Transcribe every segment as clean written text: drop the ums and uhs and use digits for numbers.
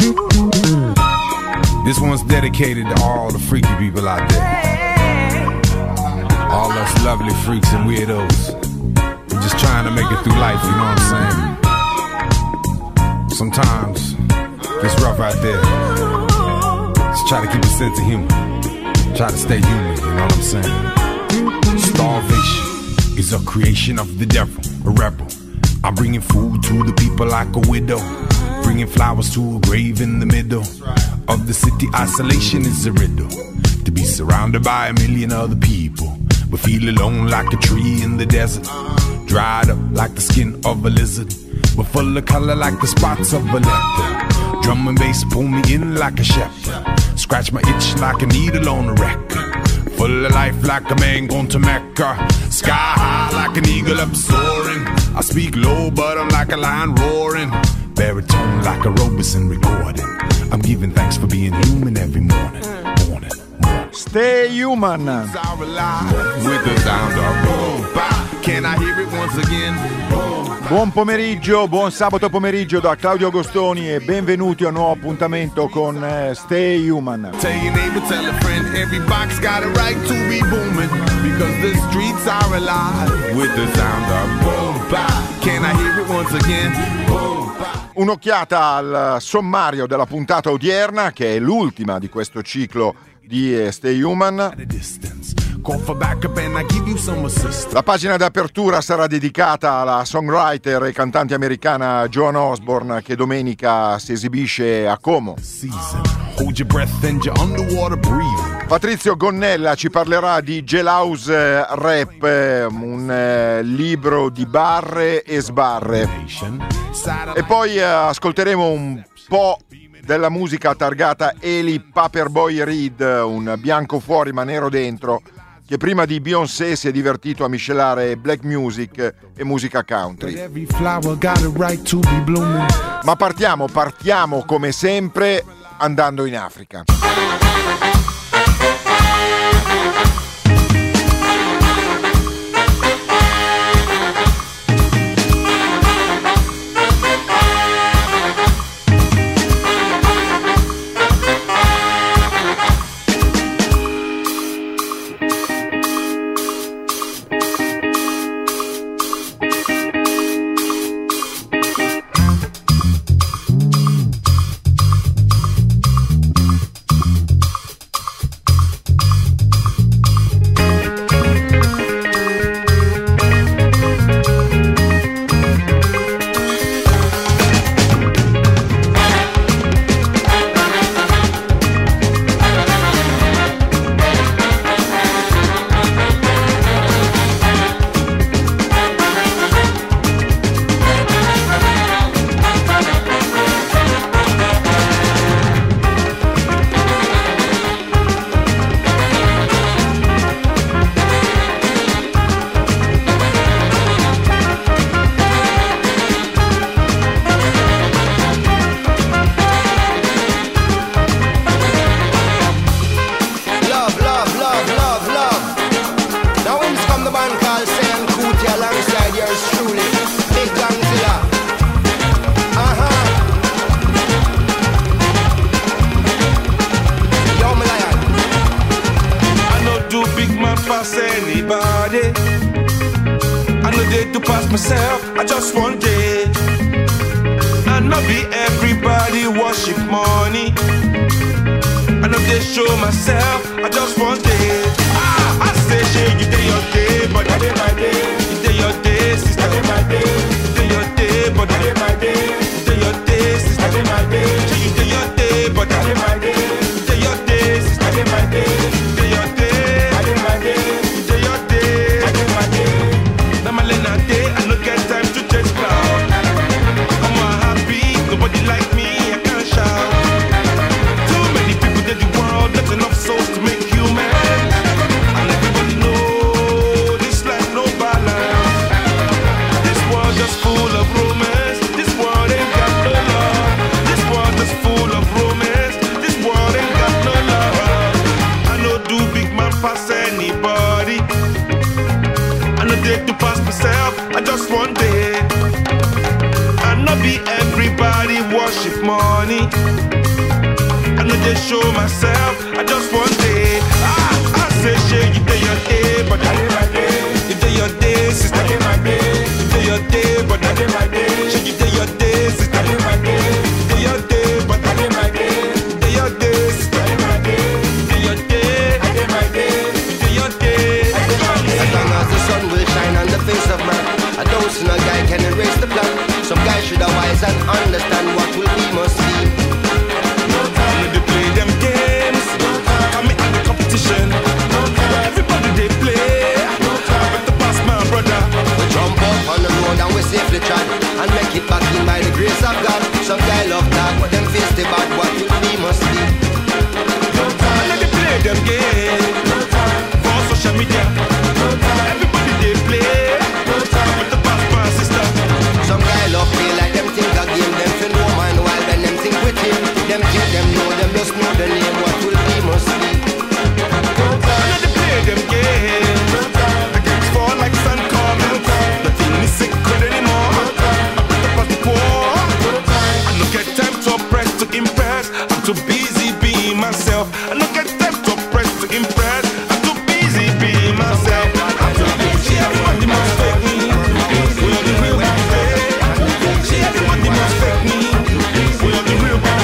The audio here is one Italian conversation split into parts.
This one's dedicated to all the freaky people out there. All us lovely freaks and weirdos. We're just trying to make it through life, you know what I'm saying? Sometimes it's rough out there. Just try to keep a sense of humor. Try to stay human, you know what I'm saying? Starvation is a creation of the devil, a rebel. I'm bringing food to the people like a widow, bringing flowers to a grave in the middle of the city. Isolation is a riddle. To be surrounded by a million other people, but feel alone like a tree in the desert, dried up like the skin of a lizard, but full of color like the spots of a leopard. Drum and bass pull me in like a shepherd, scratch my itch like a needle on a record. Full of life like a man gone to Mecca, sky high like an eagle up soaring. I speak low but I'm like a lion roaring, baritone like a Robeson recording. I'm giving thanks for being human every morning. Stay Human. With the sound of boom, bop. Can I hear it once again? Buon pomeriggio, buon sabato pomeriggio da Claudio Agostoni e benvenuti a un nuovo appuntamento con Stay Human. Tell your neighbor, tell a friend, every box got a right to be booming, because the streets are alive with the sound of boom, bop. Can I hear it once again? Boom, bop. Un'occhiata al sommario della puntata odierna, che è l'ultima di questo ciclo di Stay Human. La pagina d'apertura sarà dedicata alla songwriter e cantante americana Joan Osborne, che domenica si esibisce a Como. Patrizio Gonnella ci parlerà di Jailhouse Rap, un libro di barre e sbarre. E poi ascolteremo un po' della musica targata Eli Paperboy Reed, un bianco fuori ma nero dentro, che prima di Beyoncé si è divertito a miscelare black music e musica country. Ma partiamo come sempre andando in Africa. Everybody worship money. just show myself. I just one day. I say, share you day your day, but I day my day. You day your day, sister. I day my day. You day your day, but I day my day. Share you day your day, sister. I day my day. You day your day, but I day my day. You day your day, sister. I day my day. You day your day, I day my day. You day your day, I day my day. As long as the sun will shine on the face of man, I don't see no guy can erase the plan. Some guys should have wise and understand what will be must be. They play them games, come at the competition. Everybody they play, I better pass my brother. We jump up on the road and we safely tread and make it back in by the grace of God. Some guy love talk, but them face the bad. What will be must be. And they play them games for social media. Everybody they play, I better pass my sister. Some guy love play like them think a game. Them feel no man while then them think with him. Them think them know, them just know the name. What will be must be. And they play them games. The games fall like sun coming. Nothing is secret anymore. I better pass the poor. I don't get time to oppress, to impress. I'm too busy being myself. I don't get time to oppress, to impress. I'm too busy being myself. I'm too busy. Everybody must fake me. We are the real people. See, everybody must fake me. We are the real people.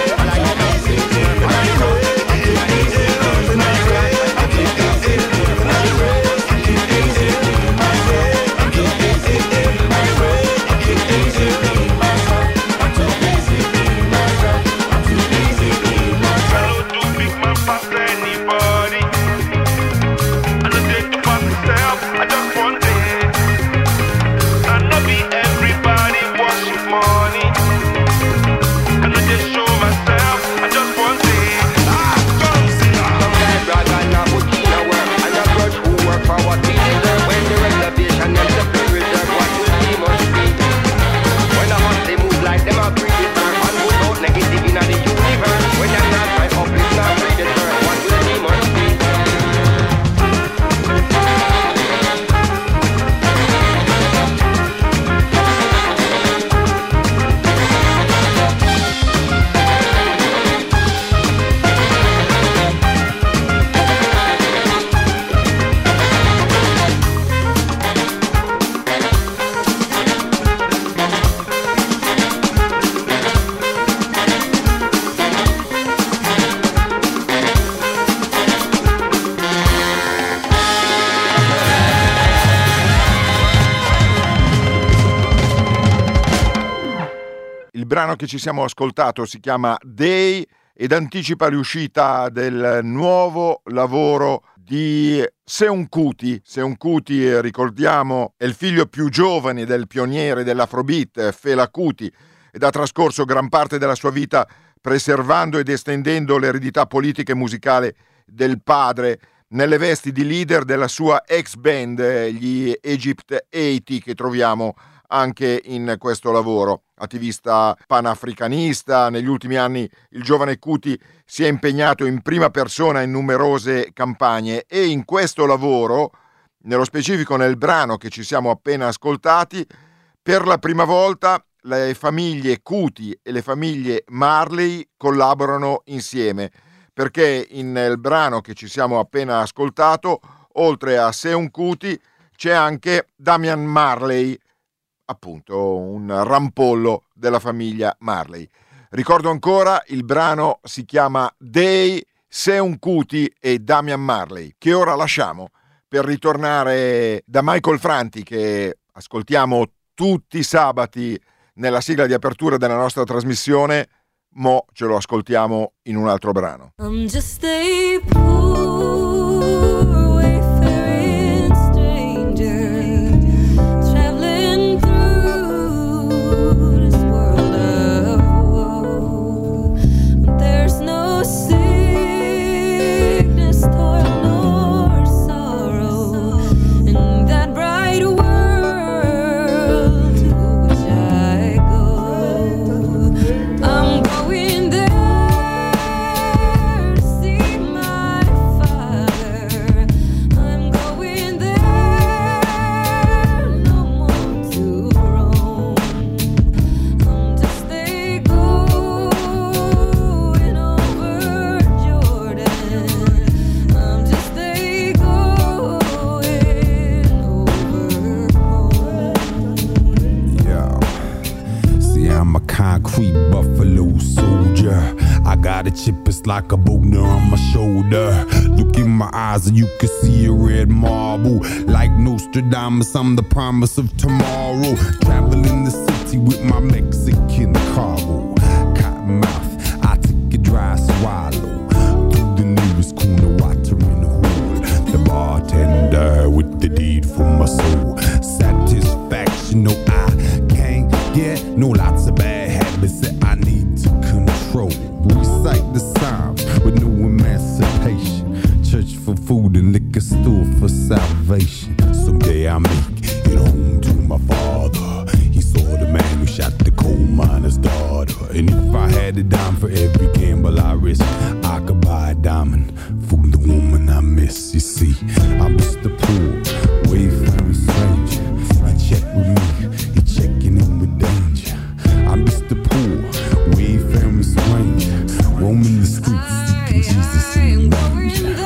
Il brano che ci siamo ascoltato si chiama Day ed anticipa l'uscita del nuovo lavoro di Seun Kuti. Seun Kuti, ricordiamo, è il figlio più giovane del pioniere dell'Afrobeat, Fela Kuti, ed ha trascorso gran parte della sua vita preservando ed estendendo l'eredità politica e musicale del padre nelle vesti di leader della sua ex band, gli Egypt 80, che troviamo anche in questo lavoro. Attivista panafricanista, negli ultimi anni il giovane Kuti si è impegnato in prima persona in numerose campagne e in questo lavoro, nello specifico nel brano che ci siamo appena ascoltati, per la prima volta le famiglie Kuti e le famiglie Marley collaborano insieme, perché nel brano che ci siamo appena ascoltato, oltre a Seun Kuti, c'è anche Damian Marley, appunto un rampollo della famiglia Marley. Ricordo ancora, il brano si chiama Day, Seun Kuti e Damian Marley, che ora lasciamo per ritornare da Michael Franti, che ascoltiamo tutti i sabati nella sigla di apertura della nostra trasmissione. Mo ce lo ascoltiamo in un altro brano. I'm just a poor wayfaring stranger, traveling through this world of woe. There's no sickness, toil, nor sorrow in that bright world to which I go. I'm going there to see my Father. got a chip, it's like a boulder on my shoulder. Look in my eyes and you can see a red marble. Like Nostradamus, I'm the promise of tomorrow. Traveling the city with my Mexican cargo. Cotton mouth, I take a dry swallow. Through the nearest corner, water in the hole. The bartender with the deed for my soul. Satisfaction, no, I can't get no lots of bad habits that I need to control. Recite the Psalms with no emancipation. Church for food and liquor store for salvation. Someday I'll make it home to my father. He saw the man who shot the coal miner's daughter. And if I had a dime for every gamble I risk, I could buy a diamond for the woman I miss. You see, I'm just a poor, wayfaring stranger. He check with me, he checking in with danger. I'm just a poor, wayfaring stranger, roaming the streets seeking Jesus in the manger.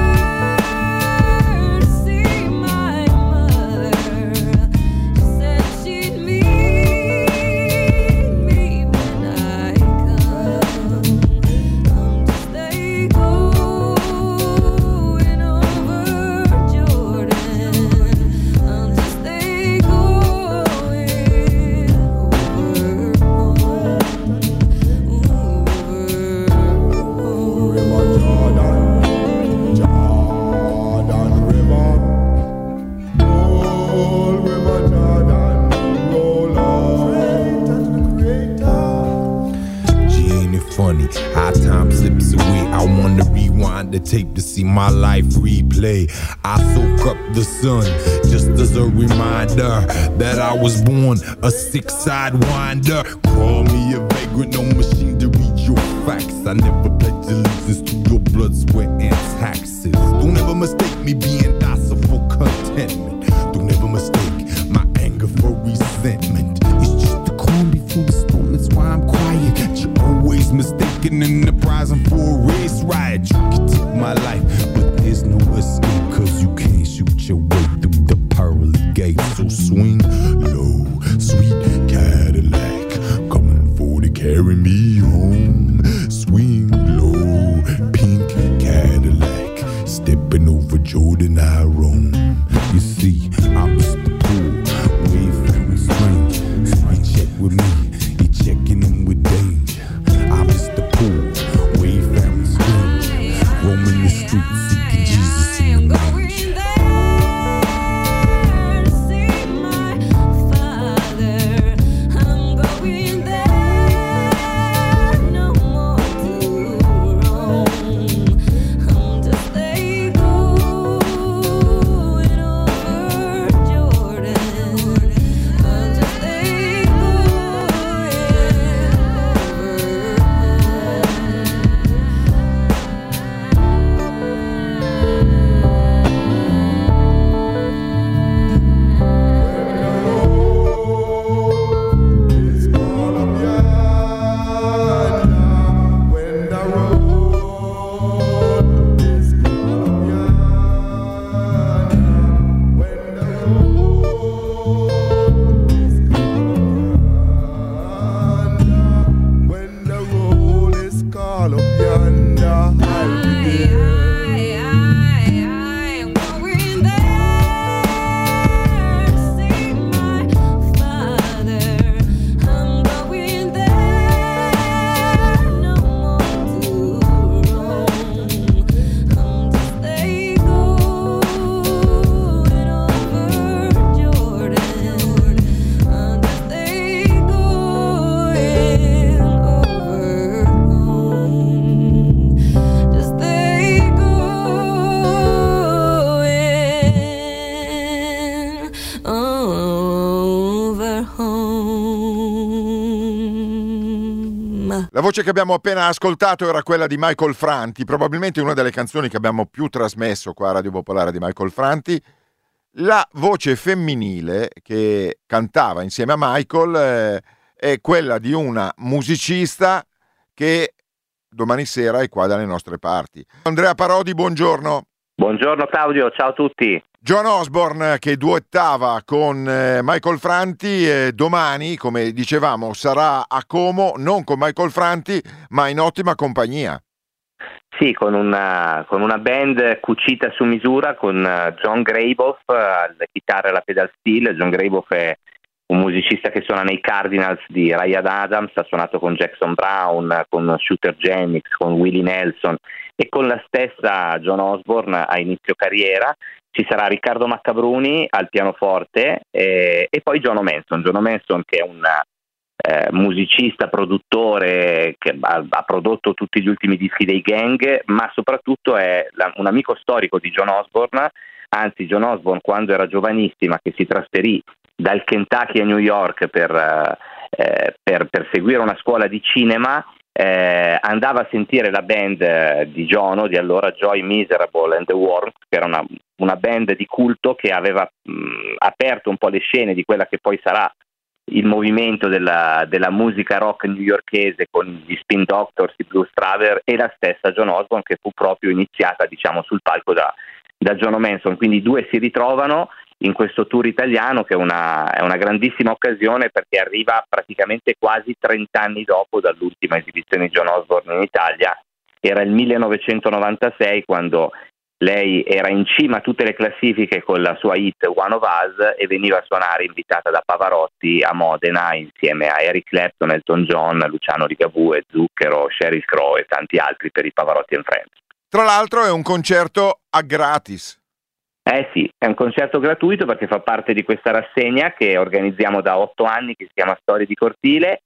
The tape to see my life replay. I soak up the sun just as a reminder that I was born a six-side winder. Call me a vagrant, no machine to read your facts. I never pledge allegiance to your blood, sweat, and taxes. Don't ever mistake me being docile for contentment. Don't ever mistake my anger for resentment. It's just the calm before the storm, that's why I'm quiet. You're always mistaken in the prize for a race riot. You can take my life, but there's no escape, cause you can't shoot your way through the pearly gates. So swing low, sweet Cadillac, coming for to carry me home. Swing low, pink Cadillac, stepping over Jordan, I roam. You see, I'm just a poor, wayfaring stranger. He check with me, he checking in with danger. I'm just a poor, wayfaring stranger, roaming the streets seeking Jesus in the manger. La voce che abbiamo appena ascoltato era quella di Michael Franti, probabilmente una delle canzoni che abbiamo più trasmesso qua a Radio Popolare di Michael Franti. La voce femminile che cantava insieme a Michael è quella di una musicista che domani sera è qua dalle nostre parti. Andrea Parodi, buongiorno. Buongiorno Claudio, ciao a tutti. John Osborne che duettava con Michael Franti, domani, come dicevamo, sarà a Como, non con Michael Franti, ma in ottima compagnia. Sì, con una band cucita su misura, con John Gravoff alle chitarre e alla pedal steel. John Gravoff è un musicista che suona nei Cardinals di Ryan Adams, ha suonato con Jackson Brown, con Shooter Jennings, con Willie Nelson e con la stessa John Osborne a inizio carriera. Ci sarà Riccardo Maccabruni al pianoforte e poi John Manson che è un musicista, produttore che ha prodotto tutti gli ultimi dischi dei Gang, ma soprattutto è un amico storico di John Osborne. Anzi, John Osborne, quando era giovanissima, che si trasferì dal Kentucky a New York per seguire una scuola di cinema, andava a sentire la band di Jono, di allora, Joy Miserable and the Worms, che era una band di culto che aveva aperto un po' le scene di quella che poi sarà il movimento della musica rock newyorkese con gli Spin Doctors, i Blues Traveler e la stessa John Osborne, che fu proprio iniziata, diciamo, sul palco da John Manson. Quindi i due si ritrovano in questo tour italiano, che è una grandissima occasione, perché arriva praticamente quasi 30 anni dopo dall'ultima esibizione di John Osborne in Italia. Era il 1996, quando lei era in cima a tutte le classifiche con la sua hit One of Us e veniva a suonare invitata da Pavarotti a Modena insieme a Eric Clapton, Elton John, Luciano Ligabue, Zucchero, Sheryl Crow e tanti altri per i Pavarotti and Friends. Tra l'altro è un concerto a gratis. Sì, è un concerto gratuito perché fa parte di questa rassegna che organizziamo da 8 anni, che si chiama Storie di Cortile,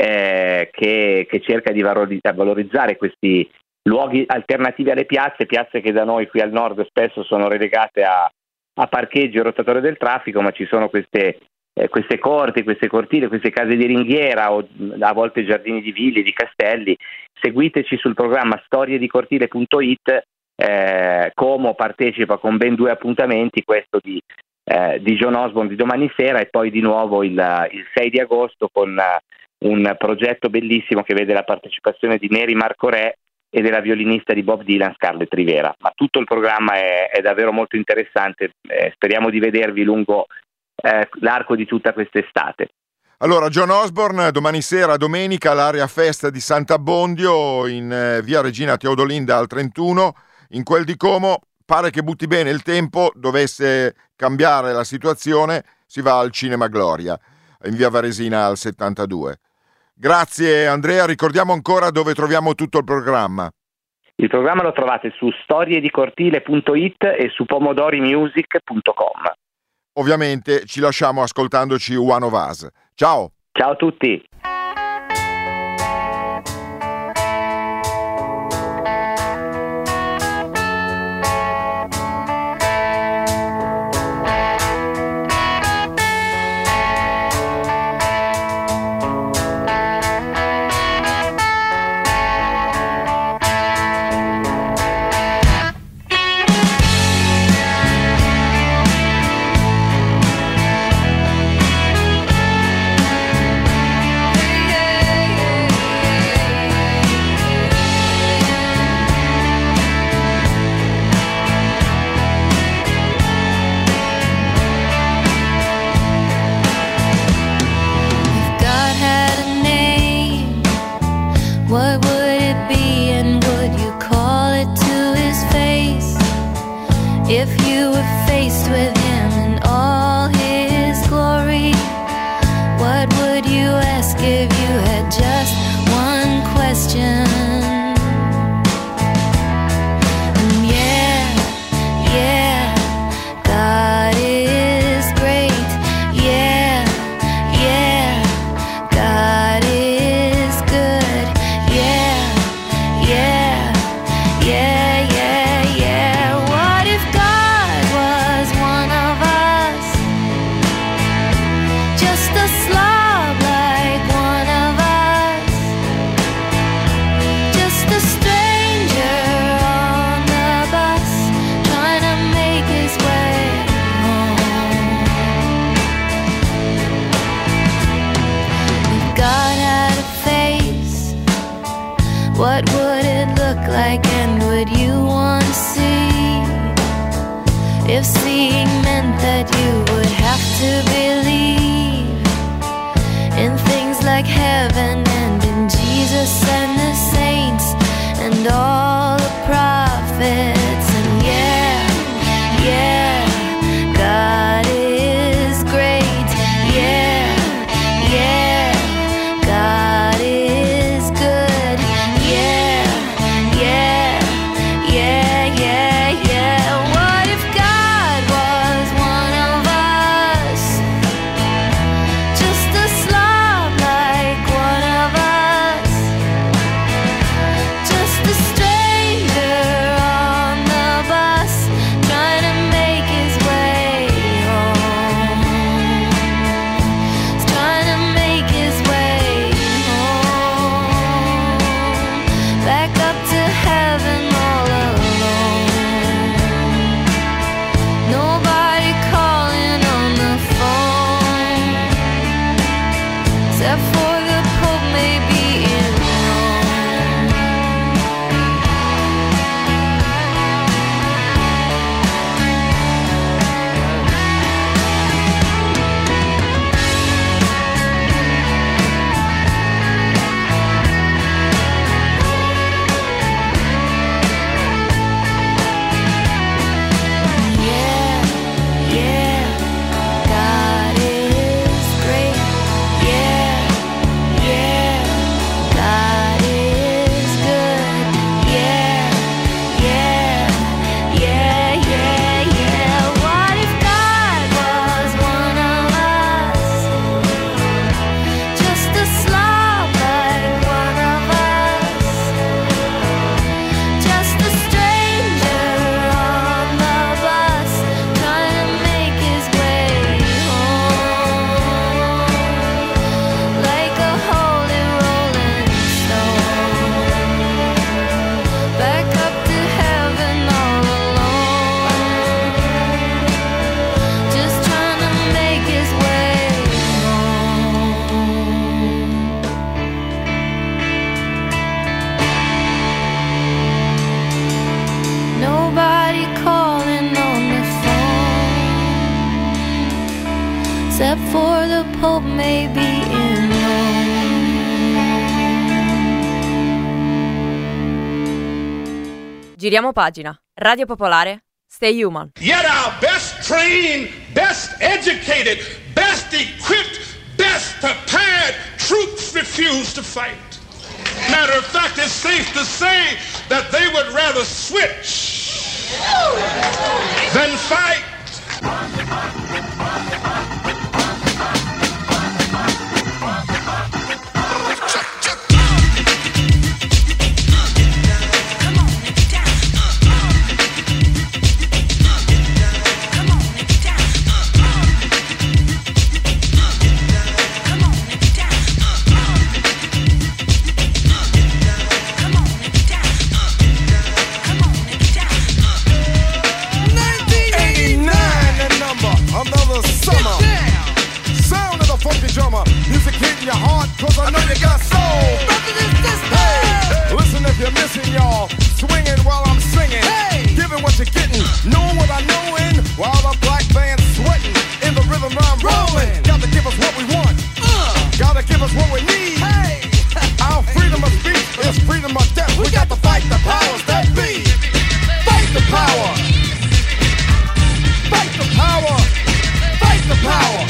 che cerca di valorizzare questi luoghi alternativi alle piazze che da noi qui al nord spesso sono relegate a parcheggi e rotatori del traffico, ma ci sono queste corti, queste cortili, queste case di ringhiera o a volte giardini di ville, di castelli. Seguiteci sul programma storiedicortile.it. Como partecipa con ben 2 appuntamenti, questo di John Osborne di domani sera e poi di nuovo il 6 di agosto con un progetto bellissimo che vede la partecipazione di Neri Marco Re e della violinista di Bob Dylan Scarlett Rivera. Ma tutto il programma è davvero molto interessante, speriamo di vedervi lungo l'arco di tutta quest'estate. Allora, John Osborne domani sera, domenica, all'Area Festa di Sant'Abbondio in via Regina Teodolinda al 31. In quel di Como pare che butti bene il tempo, dovesse cambiare la situazione, si va al Cinema Gloria in via Varesina al 72. Grazie Andrea, ricordiamo ancora dove troviamo tutto il programma. Il programma lo trovate su storiedicortile.it e su pomodorimusic.com. Ovviamente ci lasciamo ascoltandoci One of Us. Ciao! Ciao a tutti! What would it look like and would you want to see? If seeing meant that you would have to believe in things like heaven and in Jesus and the saints and all the prophets, and yeah, God is great, yeah, God is good, yeah. What if God was one of us, just a slob like one of us, just a stranger on the bus, trying to make his way home, trying to make his way home, back up to heaven all alone. Nobody calling on the phone, except for the Pope maybe in Rome. Yeah, God is great. Yeah, God is good. Yeah. What if God was one of us, just a slob like one of us, just a stranger on the bus, trying to make his way home, like a holy rolling stone, back up to heaven all alone, just trying to make his way home. Nobody calling on the phone, except for the Pope maybe in Rome. Giriamo pagina. Radio Popolare, Stay Human. Yet our best trained, best educated, best equipped, best prepared troops refuse to fight. Matter of fact, it's safe to say that they would rather switch than fight. Music hitting your heart, cause I know you got soul. Hey, listen if you're missing, y'all. Swinging while I'm singing. Hey, giving what you're getting, knowing what I know in. While the black band's sweating, in the rhythm I'm rolling. Gotta give us what we want. Gotta give us what we need. Hey, our freedom of speech is freedom of death. We got to fight the powers that be. Fight the power. Fight the power. Fight the power.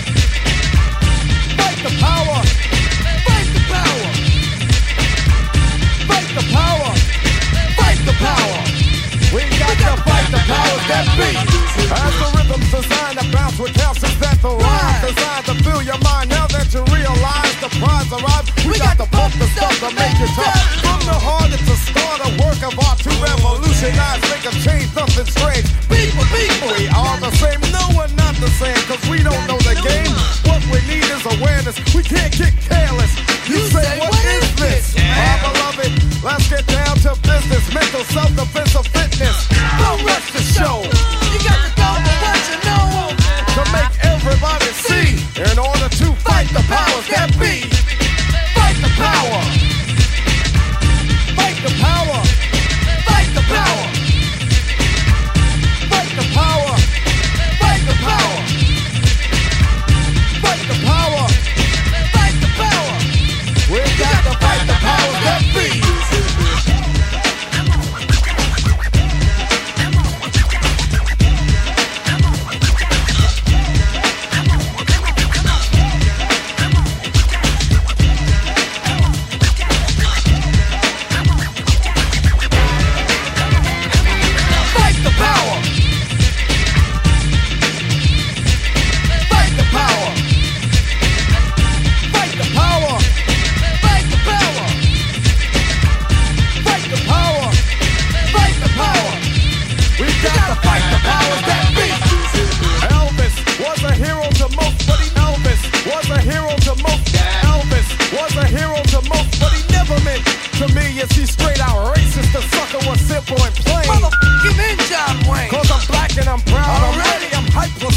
Fight the power! Fight the power! Fight the power! Fight the power! We got to fight the powers that be! As the rhythm's designed to bounce with calcium that the rhyme designed to fill your mind. Now that you realize the prize arrives, we got to pump the stuff to make it tough. From the heart, it's a start, a work of art to revolutionize, make a change, something strange. People, we are the same. No, we're not the same, cause we don't know the game. What we need is awareness. We can't get careless. You say, what is this? Our beloved, let's get down to business. Mental self-defense of fitness. Don't rush the show. You got to go for what you know. To make everybody see. In order to fight the powers that be. Fight the power. Fight the power. Fight the power. Fight the power.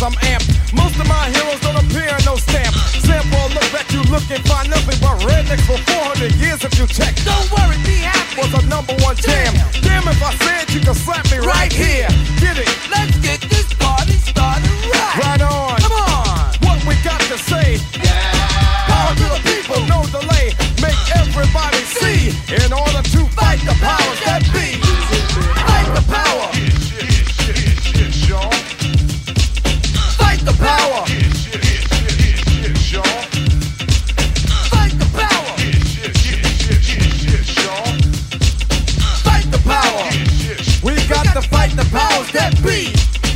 I'm amped. Most of my heroes don't appear in no stamp. Sample, look back, you look and find nothing but rednecks for 400 years if you check. Don't worry, be happy. Was a number one jam. Damn, if I said you could slap me right here. Get it? Let's get this party started right. Right on. Come on. What we got to say? Power to the people, no delay. Make everybody see. In order to fight the powers that be. Fight the power. Fight the power. Fight the power. Fight the power. We got to fight the powers that be.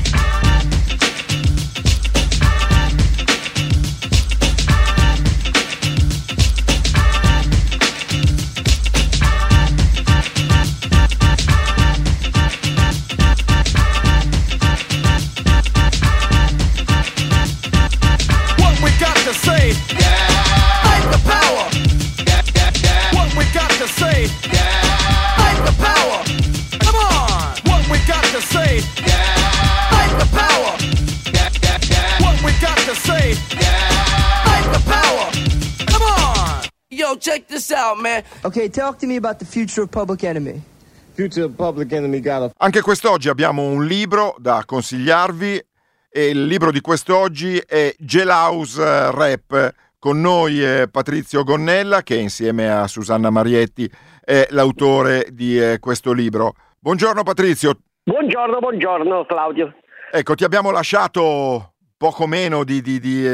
Say, fight the power. What we got to say, fight the power. Come on. What we got to say, fight the power. What we got to say, fight the power. Come on. Yo, check this out, man. Okay, talk to me about the future of Public Enemy. Future of Public Enemy got a... Anche quest'oggi abbiamo un libro da consigliarvi. E il libro di quest'oggi è Jailhouse Rap. Con noi è Patrizio Gonnella, che insieme a Susanna Marietti è l'autore di questo libro. Buongiorno Patrizio. Buongiorno Claudio. Ecco, ti abbiamo lasciato poco meno di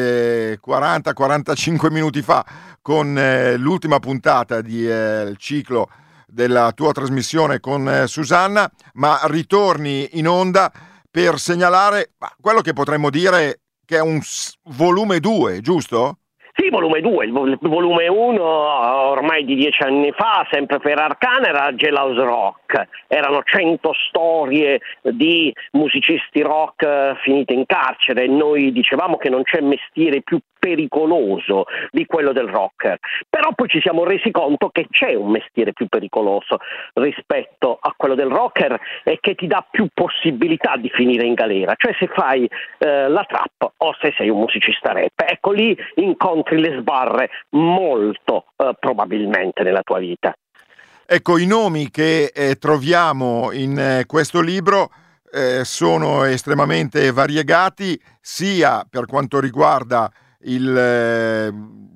40-45 minuti fa con l'ultima puntata di il ciclo della tua trasmissione con Susanna, ma ritorni in onda per segnalare quello che potremmo dire che è un volume 2, giusto? Sì, volume 2, il volume 1 ormai di 10 anni fa, sempre per Arcana, era Jailhouse Rock. Erano 100 storie di musicisti rock finite in carcere e noi dicevamo che non c'è mestiere più pericoloso di quello del rocker. Però poi ci siamo resi conto che c'è un mestiere più pericoloso rispetto a quello del rocker e che ti dà più possibilità di finire in galera. Cioè se fai la trap o se sei un musicista rap, ecco lì incontri le sbarre molto probabilmente nella tua vita. Ecco, i nomi che troviamo in questo libro sono estremamente variegati, sia per quanto riguarda il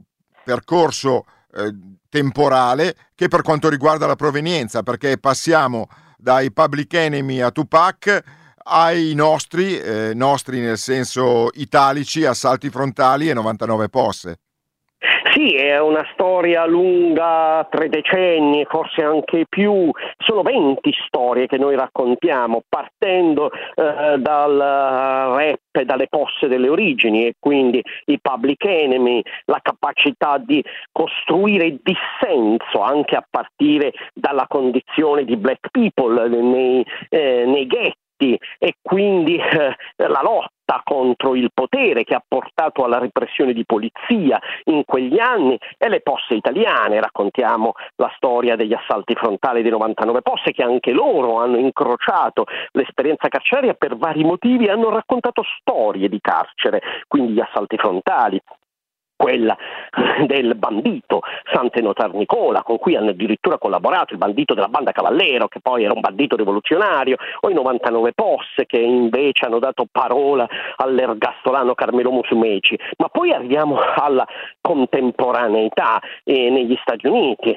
percorso temporale che per quanto riguarda la provenienza, perché passiamo dai Public Enemy a Tupac ai nostri nel senso italici, Assalti Frontali e 99 Posse. Sì, è una storia lunga, 3 decenni, forse anche più. Sono 20 storie che noi raccontiamo, partendo dal rap e dalle posse delle origini, e quindi i Public Enemy, la capacità di costruire dissenso anche a partire dalla condizione di black people nei ghetti, e quindi la lotta contro il potere che ha portato alla repressione di polizia in quegli anni, e le posse italiane. Raccontiamo la storia degli assalti frontali dei 99 Posse, che anche loro hanno incrociato l'esperienza carceraria per vari motivi, hanno raccontato storie di carcere, quindi gli assalti frontali, quella del bandito Sant'Enotar Nicola, con cui hanno addirittura collaborato, il bandito della banda Cavallero, che poi era un bandito rivoluzionario, o i 99 Posse, che invece hanno dato parola all'ergastolano Carmelo Musumeci. Ma poi arriviamo alla contemporaneità negli Stati Uniti,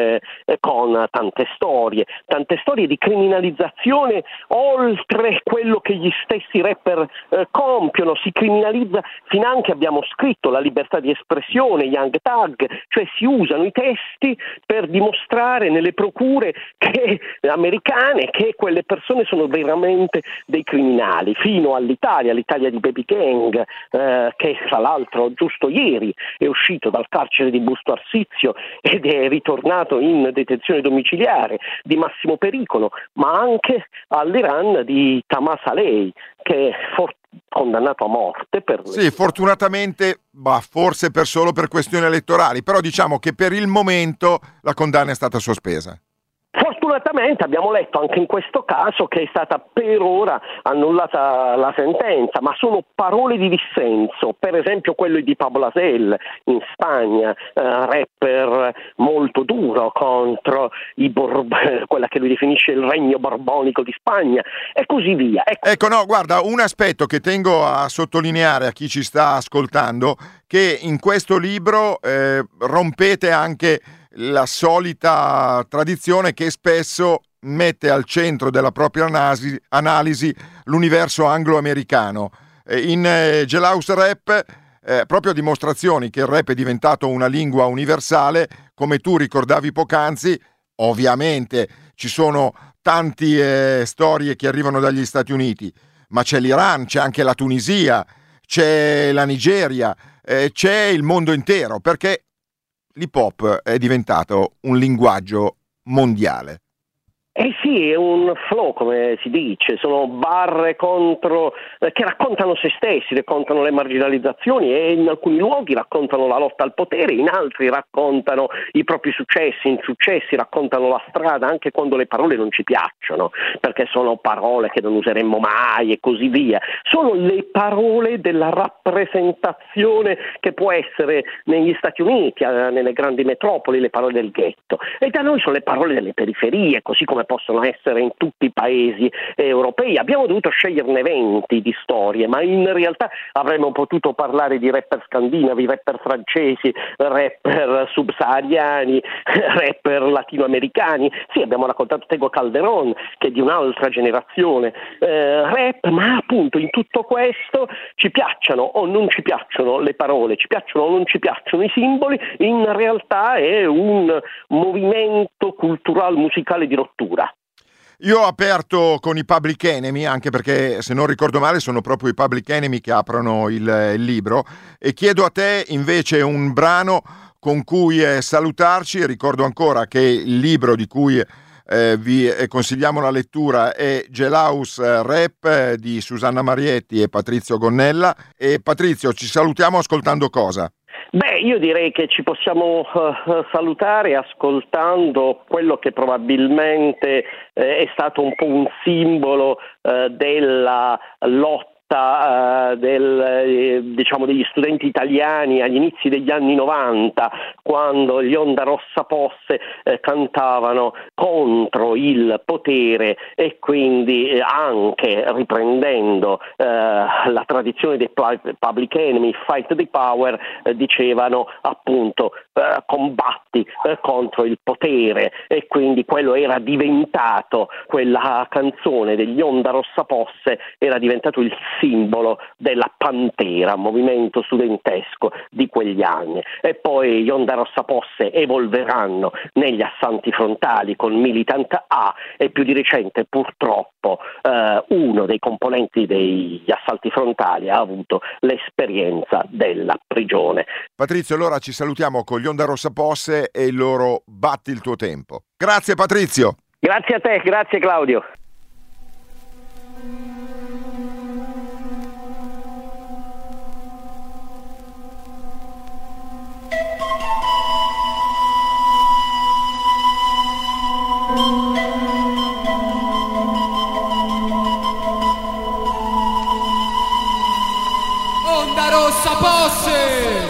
con tante storie di criminalizzazione oltre quello che gli stessi rapper compiono. Si criminalizza finanche, abbiamo scritto, la libertà di espressione, Young Thug, cioè si usano i testi per dimostrare nelle procure americane che quelle persone sono veramente dei criminali, fino l'Italia di Baby Gang, che tra l'altro giusto ieri è uscito dal carcere di Busto Arsizio ed è ritornato in detenzione domiciliare di massimo pericolo, ma anche all'Iran di Tamas Alei, che è condannato a morte per... Sì, fortunatamente, forse solo per questioni elettorali, però diciamo che per il momento la condanna è stata sospesa. Fortunatamente abbiamo letto anche in questo caso che è stata per ora annullata la sentenza, ma sono parole di dissenso, per esempio quello di Pablo Hasél in Spagna, rapper molto duro contro quella che lui definisce il regno borbonico di Spagna e così via. Ecco, no, guarda, un aspetto che tengo a sottolineare a chi ci sta ascoltando, che in questo libro rompete anche la solita tradizione che spesso mette al centro della propria analisi l'universo anglo-americano. In Jailhouse Rap proprio dimostrazioni che il rap è diventato una lingua universale, come tu ricordavi poc'anzi. Ovviamente ci sono tante storie che arrivano dagli Stati Uniti, ma c'è l'Iran, c'è anche la Tunisia, c'è la Nigeria, c'è il mondo intero, perché l'hip hop è diventato un linguaggio mondiale. Sì, è un flow, come si dice, sono barre contro che raccontano se stessi, raccontano le marginalizzazioni e in alcuni luoghi raccontano la lotta al potere, in altri raccontano i propri successi, insuccessi, raccontano la strada anche quando le parole non ci piacciono, perché sono parole che non useremmo mai e così via. Sono le parole della rappresentazione che può essere negli Stati Uniti, nelle grandi metropoli, le parole del ghetto, e da noi sono le parole delle periferie, così come possono essere in tutti i paesi europei. Abbiamo dovuto sceglierne 20 di storie, ma in realtà avremmo potuto parlare di rapper scandinavi, rapper francesi, rapper subsahariani, rapper latinoamericani. Sì, abbiamo raccontato Tego Calderón, che è di un'altra generazione rap, ma appunto in tutto questo ci piacciono o non ci piacciono le parole, ci piacciono o non ci piacciono i simboli, in realtà è un movimento culturale musicale di rottura. Io ho aperto con i Public Enemy, anche perché se non ricordo male sono proprio i Public Enemy che aprono il libro, e chiedo a te invece un brano con cui salutarci. Ricordo ancora che il libro di cui vi consigliamo la lettura è Jailhouse Rap di Susanna Marietti e Patrizio Gonnella. E Patrizio, ci salutiamo ascoltando cosa? Beh, io direi che ci possiamo salutare ascoltando quello che probabilmente è stato un po' un simbolo della lotta degli studenti italiani agli inizi degli anni 90, quando gli Onda Rossa Posse cantavano contro il potere e quindi anche riprendendo la tradizione dei Public Enemy, Fight the Power, dicevano appunto combatti contro il potere, e quindi quello era diventato, quella canzone degli Onda Rossa Posse era diventato il simbolo della Pantera, movimento studentesco di quegli anni. E poi gli Onda Rossa Posse evolveranno negli assalti frontali con Militant A, e più di recente purtroppo uno dei componenti degli assalti frontali ha avuto l'esperienza della prigione. Patrizio, allora ci salutiamo con gli Onda Rossa Posse e il loro Batti il tuo tempo. Grazie Patrizio. Grazie a te, grazie Claudio. Onda Rossa Posse!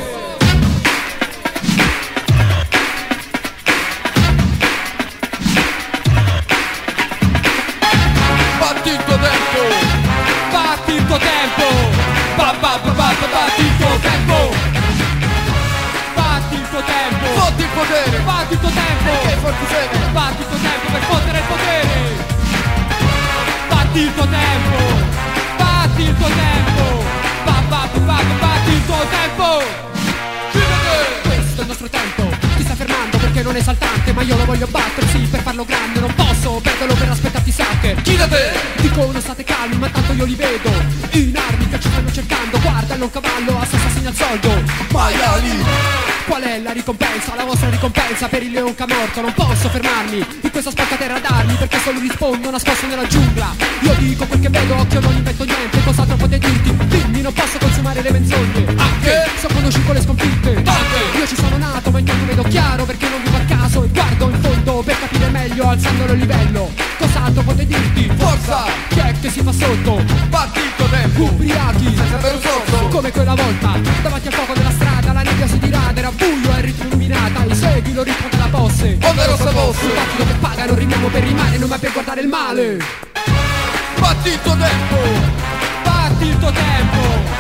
Batti il tuo tempo, batti il tuo tempo, batti il tuo tempo, batti il tuo tempo, fotti il potere, batti il tuo tempo, che forti siete, batti il tuo tempo per fottere il potere, batti il tuo tempo, batti il tuo tempo, batti il tuo tempo. Questo è il nostro tempo, ti sta fermando perché non è saltante, ma io lo voglio battere, sì, per farlo grande, non posso perderlo per aspettarti sacche. Chi da te? Dicono state calmi, ma tanto io li vedo in armi che ci stanno cercando, guardalo un cavallo, assassa segna il soldo. Maiali! Qual è la ricompensa, la vostra ricompensa per il leon che ha morto? Non posso fermarmi in questa spaccaterra d'armi, perché solo rispondo nascosto nella giungla. Io dico quel che vedo, occhio non invento niente, cos'altro potete dirti? Dimmi, non posso consumare le menzogne. Anche so conosci con le sconfitte. Tante. Io ci sono nato, ma non vedo chiaro, perché non vivo a caso e guardo in fondo per capire meglio meglio alzandolo il livello. Cos'altro potete dirti? Forza! Chi è che si fa sotto? Partito tempo! Ubriachi! Senza avere un sorso! Come quella volta, davanti al fuoco della strada, la nebbia si dirada, era buio e ritmo illuminata, i segui lo ritmo della posse. Onda rossa posse! Un battito che paga, non rimiamo per rimane, non mai per guardare il male. Partito tempo! Batti il tuo tempo!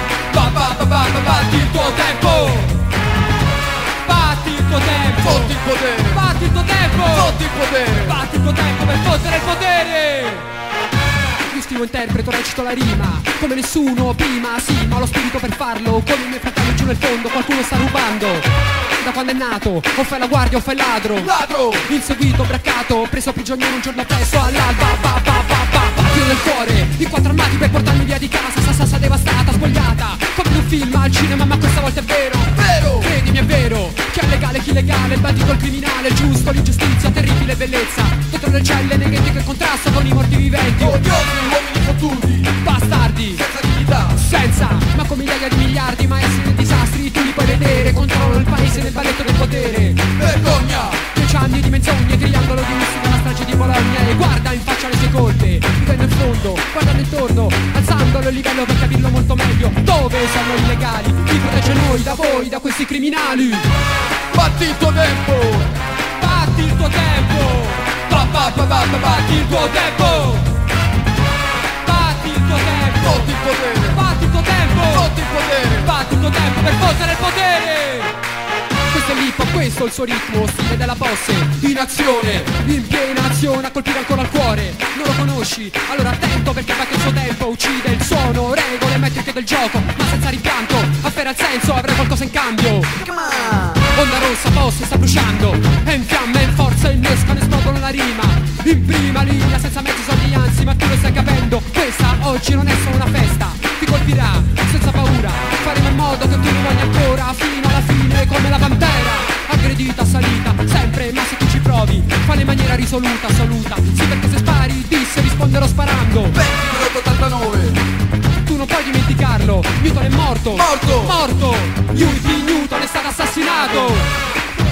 Batti il tuo tempo! Batti il tuo tempo! Fotti il potere! Batti il tuo tempo! Fotti il potere! Batti il tuo tempo per fottere il potere! Io scrivo, interpreto, recito la rima come nessuno prima, sì, ma ho lo spirito per farlo. Come i miei fratelli giù nel fondo, qualcuno sta rubando. Da quando è nato, o fai la guardia o fai ladro. Ladro! Inseguito, braccato, preso prigioniero un giorno presto all'alba. Io nel cuore, i quattro armati per portarmi via di casa. Sassa devastata, spogliata, come in un film al cinema, ma questa volta è vero. Vero! Credimi, è vero. Chi è legale, chi illegale, il bandito, il criminale, il giusto, l'ingiustizia, terribile bellezza. Dentro le celle, nei ghetti che contrasto con i morti viventi. Odiosi, uomini fottuti, bastardi, senza dignità, senza, ma con migliaia di miliardi, maestri dei disastri, tu li puoi vedere. Controllano il paese nel balletto del potere. Vergogna! 10 anni di menzogne, triangolo di russi nella strage di Bologna. E guarda in faccia le sue colpe, vivendo in fondo, guardando intorno, alzandolo il livello per capirlo molto meglio. Dove sono i legali? Chi protegge noi da voi, da questi criminali? Batti il tuo tempo! Batti il tuo tempo! Batti il tuo tempo! Batti il tuo tempo! Fotti il potere! Batti il tuo tempo! Fotti il potere! Batti il tuo tempo per fottere il potere! Questo è l'hip hop, questo è il suo ritmo, stile della posse. In azione, in piena azione, a colpire ancora il cuore. Non lo conosci? Allora attento, perché va che il suo tempo uccide il suono, regole metriche del gioco, ma senza rimpianto. Afferra il senso, avrai qualcosa in cambio. Onda rossa, posse, sta bruciando, è in fiamme, in forza, innescano, esplodono la rima. In prima linea, senza mezzi soldi, anzi, ma tu lo stai capendo. Questa oggi non è solo una festa, ti colpirà senza paura. Faremo in modo che tu rimani ancora fino alla fine come la pantera. Aggredita, salita, sempre, ma se tu ci provi, fallo in maniera risoluta, assoluta. Sì, perché se spari, disse, risponderò sparando. 20,89. Tu non puoi dimenticarlo, Newton è morto. Morto! Morto! Yuki Newton è stato assassinato.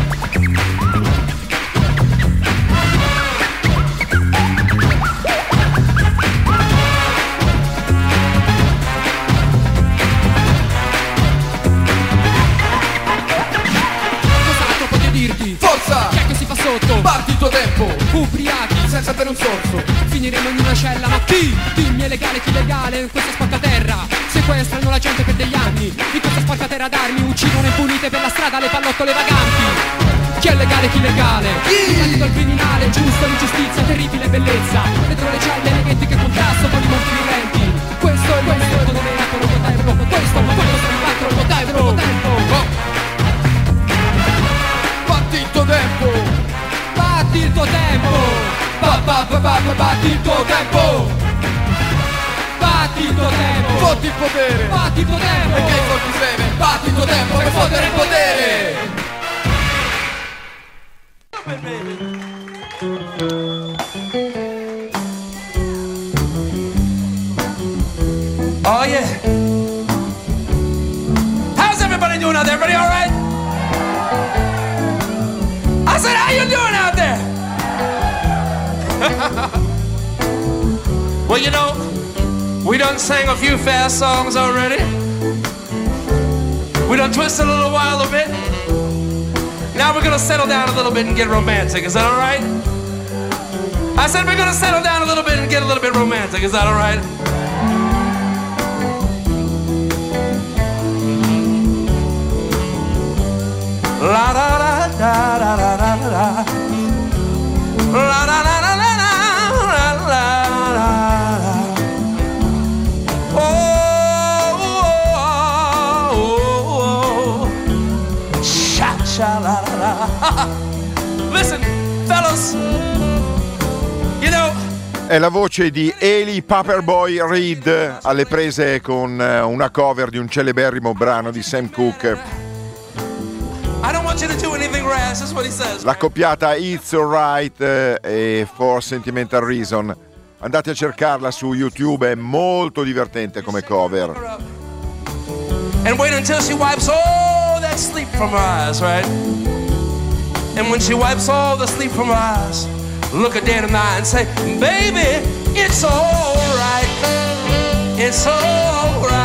Forza! Chi è che si fa sotto? Batti il tuo tempo! Ubriachi, senza avere un sorso. Finiremo in una cella, ma chi? Dimmi è legale, chi illegale in questa spaccaterra? Sequestrano la gente per degli anni, in questa spaccaterra d'armi, uccidono impunite per la strada le pallottole vaganti. Chi è legale, chi illegale? Il bandito, il criminale, giusto, l'ingiustizia, terribile bellezza. Dentro le celle, le ghetti che contrasto con i morti viventi. Questo è il momento dove è nato Robotempo. Questo è il momento dove è nato Robotempo. Batti il tuo tempo! Batti il tuo tempo! Batti il tuo tempo! Batti il tuo tempo! Fotti il potere! Batti il tuo tempo! E che 47, batti il tuo tempo per fottere il potere! Oh yeah! How's everybody doing out there? Everybody all right? I said, how you doing out there? Well, you know, we done sang a few fast songs already. We done twisted a little while a bit. Now we're gonna settle down a little bit and get romantic. Is that all right? I said we're gonna settle down a little bit and get a little bit romantic. Is that all right? La da da da da da da da. La da da da da da da da. Oh, sha sha la la la. Listen, fellas, you know. È la voce di Eli Paperboy Reed alle prese con una cover di un celeberrimo brano di Sam Cooke. I don't want you to do anything rash, that's what he says. L'accoppiata It's Alright e For Sentimental Reason. Andate a cercarla su YouTube, è molto divertente come cover. And wait until she wipes all that sleep from her eyes, right? And when she wipes all the sleep from her eyes, look at Dad and I and say, baby, it's alright. It's alright.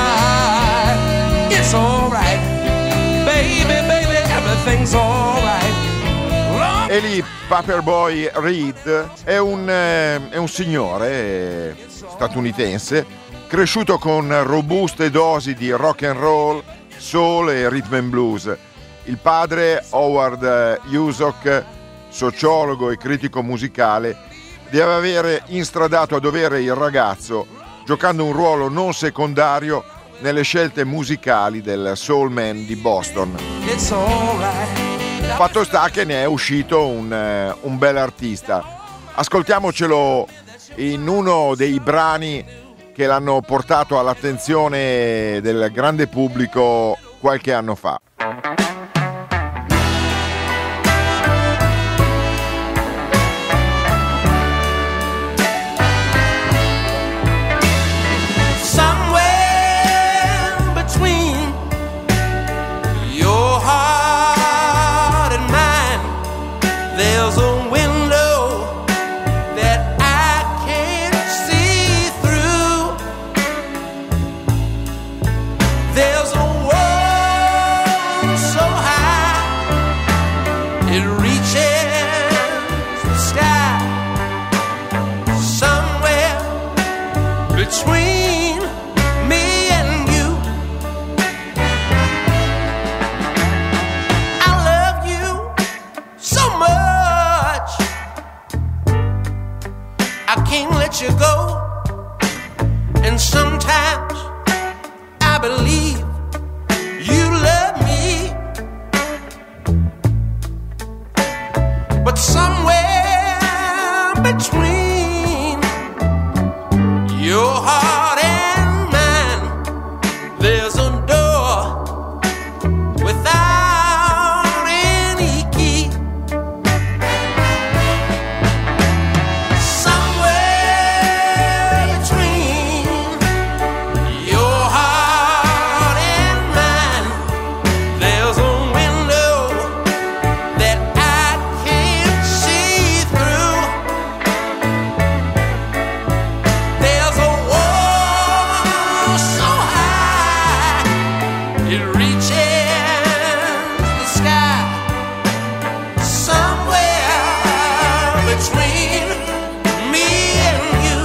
It's alright. Baby, baby, everything's alright. Eli Paperboy Reed è un signore statunitense cresciuto con robuste dosi di rock and roll, soul e rhythm and blues. Il padre, Howard Yusock, sociologo e critico musicale, deve aver instradato a dovere il ragazzo, giocando un ruolo non secondario nelle scelte musicali del soul man di Boston. Fatto sta che ne è uscito un bel artista. Ascoltiamocelo in uno dei brani che l'hanno portato all'attenzione del grande pubblico qualche anno fa. Between me and you, I love you so much, I can't let you go. And sometimes I believe you love me, but somewhere between your heart and mine, there's a door without any key. Somewhere between your heart and mine, there's a window that I can't see through. There's a wall so high it reaches the sky. Somewhere between me and you,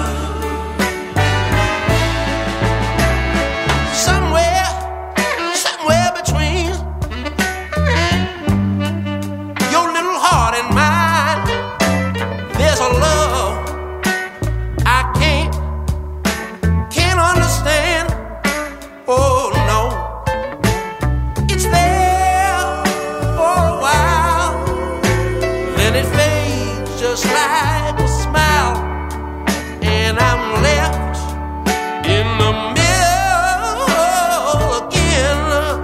somewhere between your little heart and mine, there's a love I can't understand. Oh no, it's there for a while, then it fades just like a smile, and I'm left in the middle again.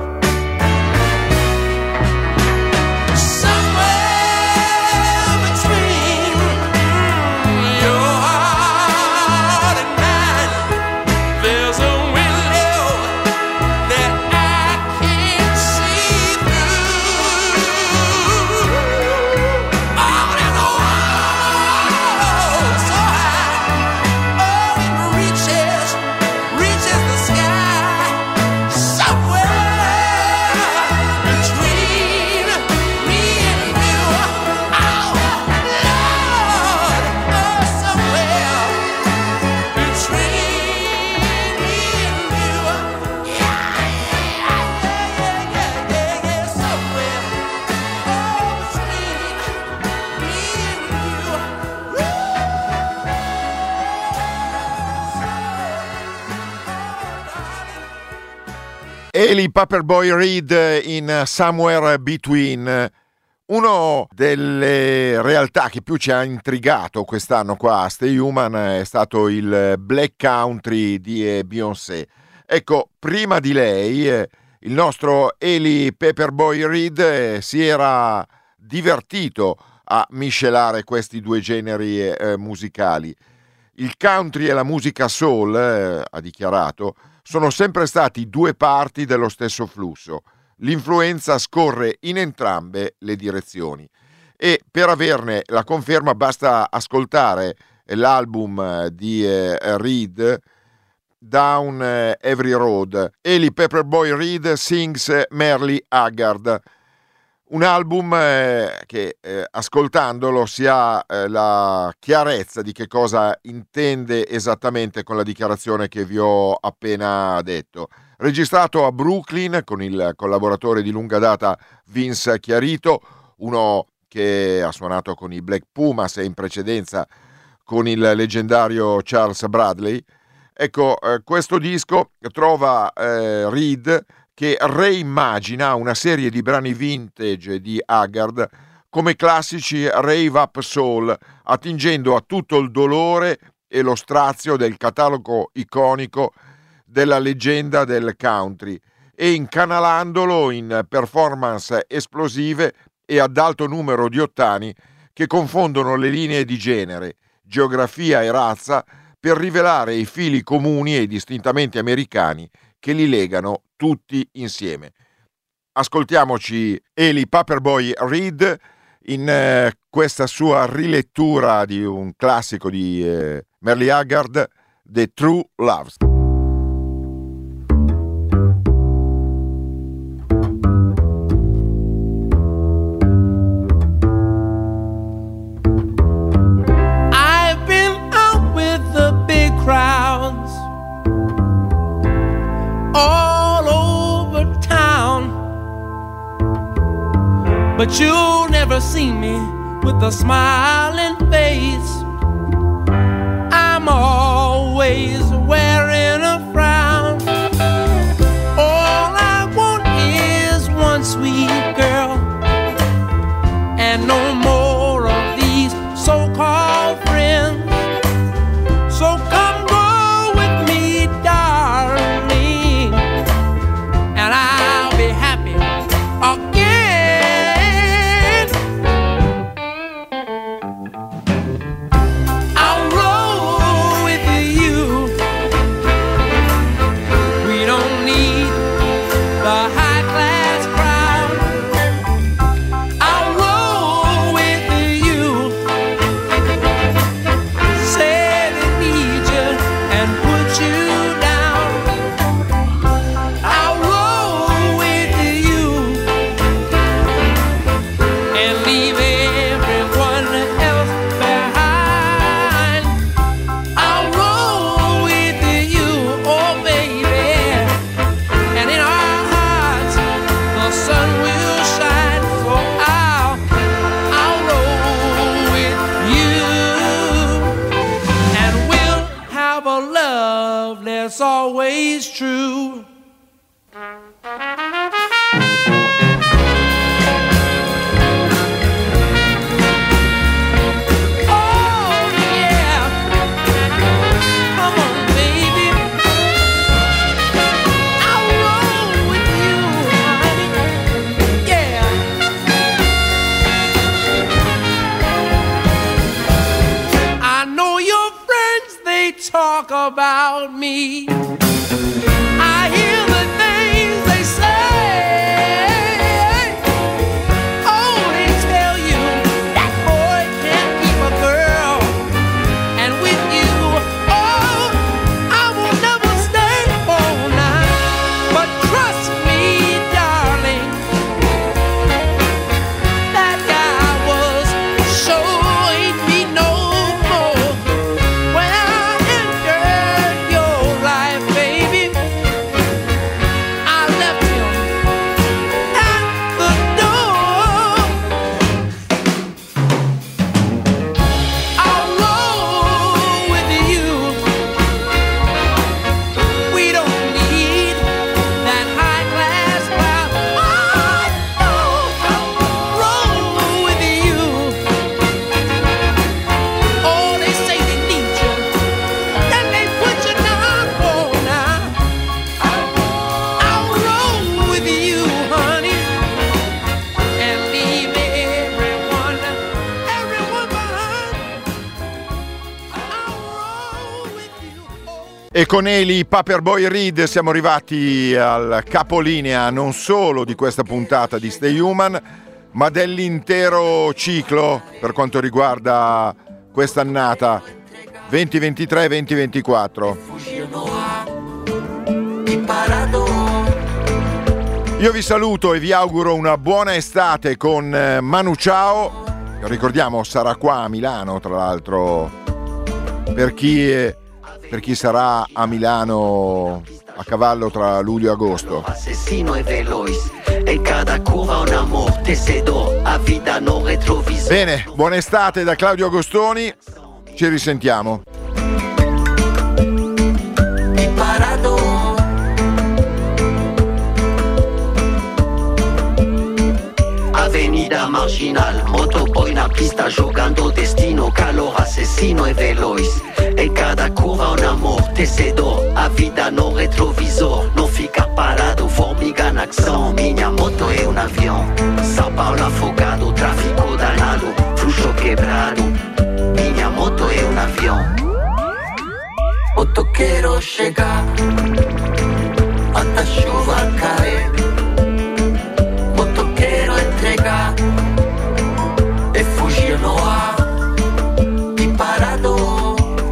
Somewhere between your heart and mine, there's a window that I can't see through. Oh, there's a wall so high, oh, it reaches the sky. Somewhere between me and you, oh Lord, oh, somewhere between me and you, yeah, somewhere, oh, between me and you. Eli Paperboy Reed in Somewhere Between, uno delle realtà che più ci ha intrigato quest'anno qua a Stay Human è stato il Black Country di Beyoncé. Ecco, prima di lei il nostro Eli Paperboy Reed si era divertito a miscelare questi due generi musicali. Il country e la musica soul, ha dichiarato, sono sempre stati due parti dello stesso flusso. L'influenza scorre in entrambe le direzioni. e per averne la conferma basta ascoltare l'album di Reed, Down Every Road. Eli Paperboy Reed sings Merle Haggard, un album che ascoltandolo si ha la chiarezza di che cosa intende esattamente con la dichiarazione che vi ho appena detto. Registrato a Brooklyn con il collaboratore di lunga data Vince Chiarito, uno che ha suonato con i Black Pumas e in precedenza con il leggendario Charles Bradley. Ecco, questo disco trova Reed che reimmagina una serie di brani vintage di Haggard come classici rave up soul, attingendo a tutto il dolore e lo strazio del catalogo iconico della leggenda del country e incanalandolo in performance esplosive e ad alto numero di ottani che confondono le linee di genere, geografia e razza per rivelare i fili comuni e distintamente americani che li legano tutti insieme. Ascoltiamoci Eli Paperboy Reed in questa sua rilettura di un classico di Merle Haggard, The True Loves. Crowds all over town, but you'll never see me with a smiling face. I'm always wearing a frown. All I want is one sweet girl and no more of these so-called friends. So come go with me, darling, and I'll be happy again. I'll roll with you. We don't need the high-class crowd. I'll roll with you. Say and put you down. I'll roll with you and leave everyone else behind. I'll roll with you, oh baby, and in our hearts the sun will shine. So I'll roll with you, and we'll have a love that's always true. Oh yeah, come on baby, I'll roll with you, honey. Yeah. I know your friends, they talk about me. I hear the things they say. Oh, they tell you that boy can't keep a girl. And with you, oh, I will never stay all night. But trust me, darling, that guy was sure ain't me no more. When I entered your life, baby, I left him at the door. I'll roll with you. We don't need that high-class crowd. I'll roll with you. Oh, they say they need you, then they put you down. Oh, now I'll roll with you, honey, and leave everyone behind. I'll roll with you. E con Eli Paperboy Reed siamo arrivati al capolinea non solo di questa puntata di Stay Human, ma dell'intero ciclo per quanto riguarda quest'annata 2023-2024. Io vi saluto e vi auguro una buona estate con Manu Chao. Ricordiamo, sarà qua a Milano, tra l'altro, per chi sarà a Milano a cavallo tra luglio e agosto. Bene, buona estate da Claudio Agostoni, ci risentiamo. Avenida marginal, moto poi na pista giocando destino, calor assassino e veloz. E cada curva un amor, tecedor, a vida no retrovisor. Não fica parado, formiga na ação. Minha moto é um avião. São Paulo afogado, tráfico danado, fluxo quebrado. Minha moto é um avião. Motoqueiro chegar.